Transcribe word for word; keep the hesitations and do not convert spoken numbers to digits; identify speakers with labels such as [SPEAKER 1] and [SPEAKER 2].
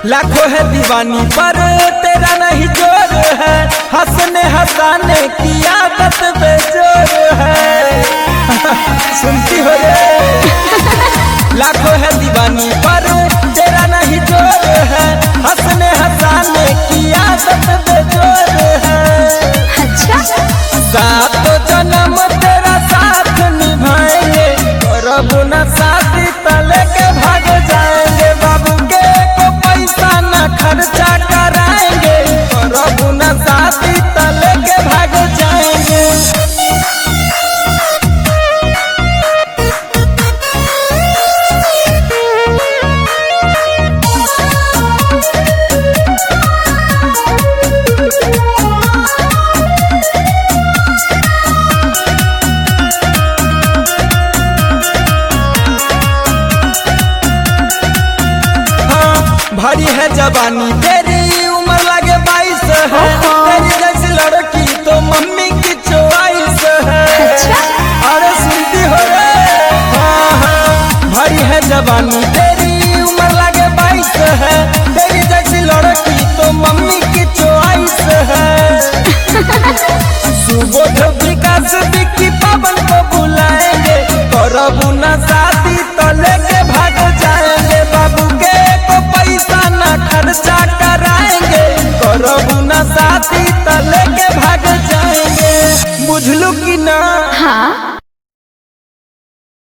[SPEAKER 1] लाखों है दीवानी पर तेरा नहीं जोर है, हंसने हंसाने की आदत बेजोर है। सुनती हो रे? लाखों है दीवानी पर तेरा नहीं जोर है, हंसने हंसाने की आदत बेजोर है।
[SPEAKER 2] अच्छा
[SPEAKER 1] सातों जन्म तेरा साथ निभाएंगे, प्रभु न शादी तले के भाग जाएंगे। बाबू के को पैसा न खर्चा कराएंगे, प्रभु न शादी तले के भाग जाएंगे। भरी है जवानी तेरी उम्र लगे बाईस है, तेरी जैसी लड़की तो मम्मी की चॉइस है। अरे सुनती हो रे? हाँ हाँ भरी है जवानी तेरी उम्र लगे बाईस है, तेरी जैसी लड़की तो मम्मी की चॉइस है। सुबोध विकास विक्की पवन को बुलाएंगे, प्रभु न शादी तो लेके भाग जाएंगे। बाबू के को पैसा न खर्चा कराएंगे, प्रभु न शादी तो लेके भाग जाएंगे। बुझलू की ना?
[SPEAKER 2] हाँ।